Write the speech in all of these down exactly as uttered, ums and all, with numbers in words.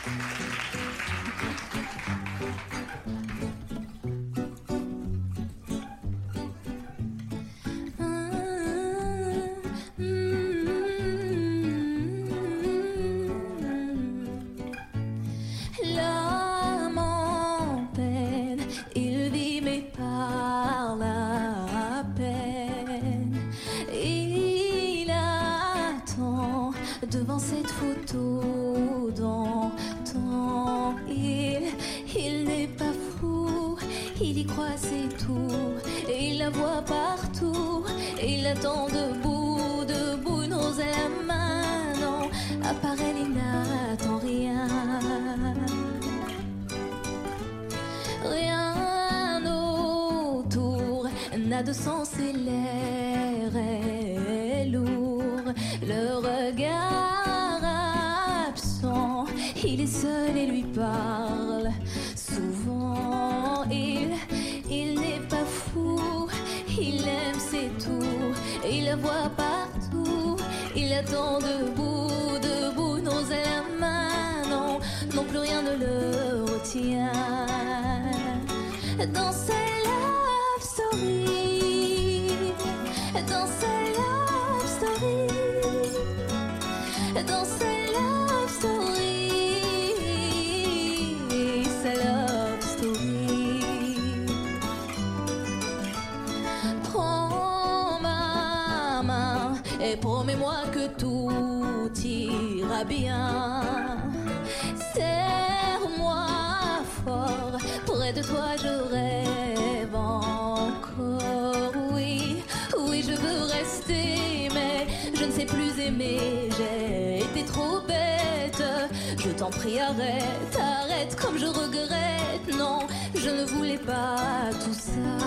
Devant cette photo d'antan, il, il n'est pas fou, il y croit c'est tout, et il la voit partout, et il attend debout, debout, une rose à la main, non, à part elle il n'attend rien, rien autour n'a de sens et l'air est lourd, le regard absent, il est seul et lui parle souvent. Il, il n'est pas fou, il aime c'est tout, il la voit partout, il attend debout, debout, une rose à la main, non, non plus rien ne le retient. Dans sa love story, dans sa love story, dans sa love story, sa love story. Prends ma main et promets-moi que tout ira bien. Serre-moi fort, près de toi je rêve encore. Oui, oui je veux rester, mais je ne sais plus aimer, j'ai été trop bête. Je t'en prie arrête, arrête comme je regrette. Non, je ne voulais pas tout ça.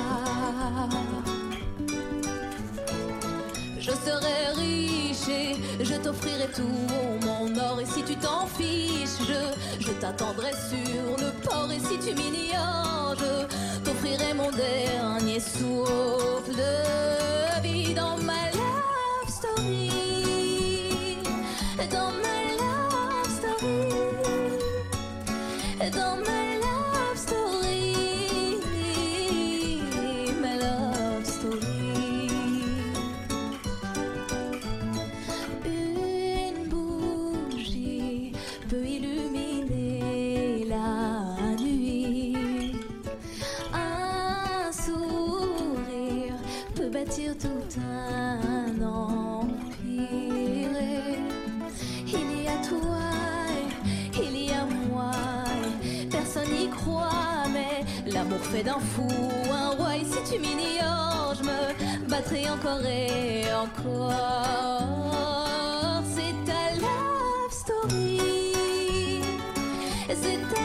Je serai riche et je t'offrirai tout mon or. Et si tu t'en fiches, je, je t'attendrai sur le port. Et si tu m'ignores, je t'offrirai mon dernier souffle de vie dans ma love story, dans ma love story, dans ma love story, ma love story. Une bougie peut illuminer la nuit, un sourire peut bâtir tout un empire. Il y a toi, il y a moi, personne n'y croit, mais l'amour fait d'un fou un roi. Et si tu m'ignores, je me battrai encore et encore. C'est ta love story, c'est ta